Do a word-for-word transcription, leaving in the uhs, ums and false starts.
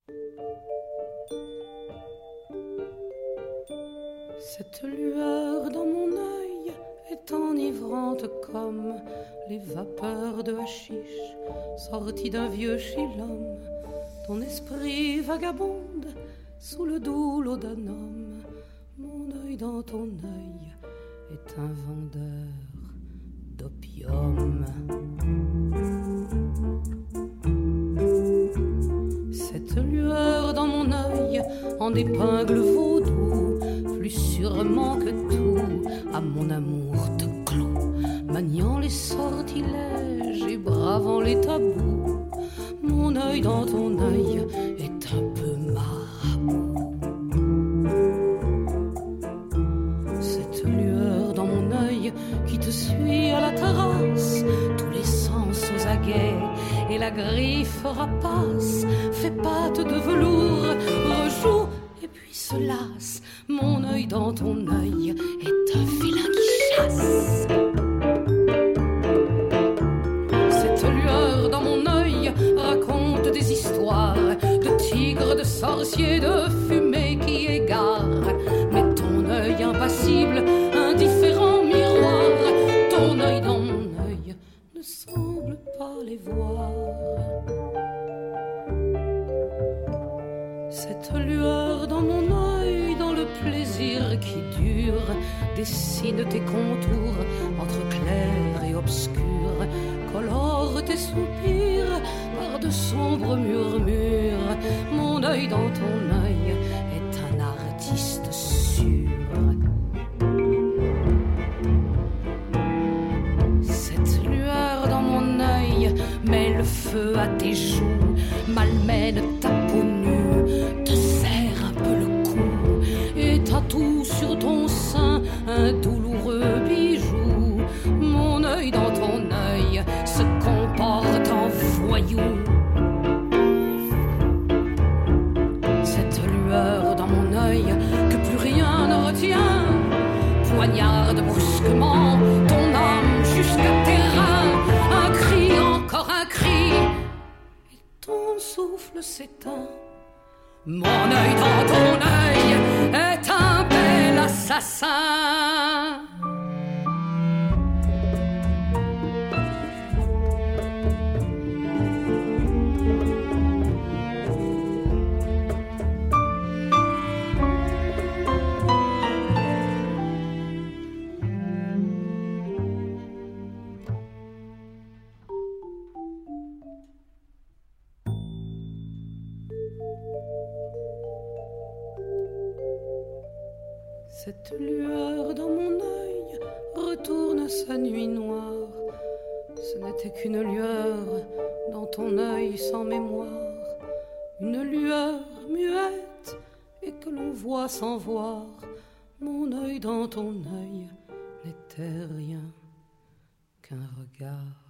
Cette lueur dans mon œil est enivrante comme les vapeurs de hashish sorties d'un vieux chilhomme. Ton esprit vagabonde sous le doux lot d'un homme. Mon œil dans ton œil est un vendeur d'opium. Cette lueur dans mon œil en épingle vaudou, plus sûrement que tout à mon amour te clôt, maniant les sortilèges et bravant les tabous. Mon œil dans ton œil est un peu marabout. Cette lueur dans mon œil qui te suit à la terrasse, tous les sens aux aguets et la griffe rapace, fait pâte de velours, rejoue et puis se lasse. Mon œil dans ton œil est un félin qui chasse. Cette lueur dans mon œil raconte des histoires de tigres, de sorciers, de fumée qui égare. Mais ton œil impassible, indifférent miroir, ton œil dans mon œil ne semble pas les voir. Cette lueur dans mon œil, dans le plaisir qui dure, dessine tes contours entre clair et obscur, colore tes soupirs par de sombres murmures. Mon œil dans ton œil est un artiste sûr. Cette lueur dans mon œil met le feu à tes joues, malmène ta peau nue, te serre un peu le cou et tatoue sur ton sein un douloureux bijou. Mon œil dans ton œil se comporte en voyou. Cette lueur dans mon œil que plus rien ne retient poignarde brusquement ton âme jusqu'à tes reins. Un cri, encore un cri, et ton souffle s'éteint. Mon œil dans ton œil est un bel assassin. Cette lueur dans mon œil retourne à sa nuit noire. Ce n'était qu'une lueur dans ton œil sans mémoire, une lueur muette et que l'on voit sans voir. Mon œil dans ton œil n'était rien qu'un regard.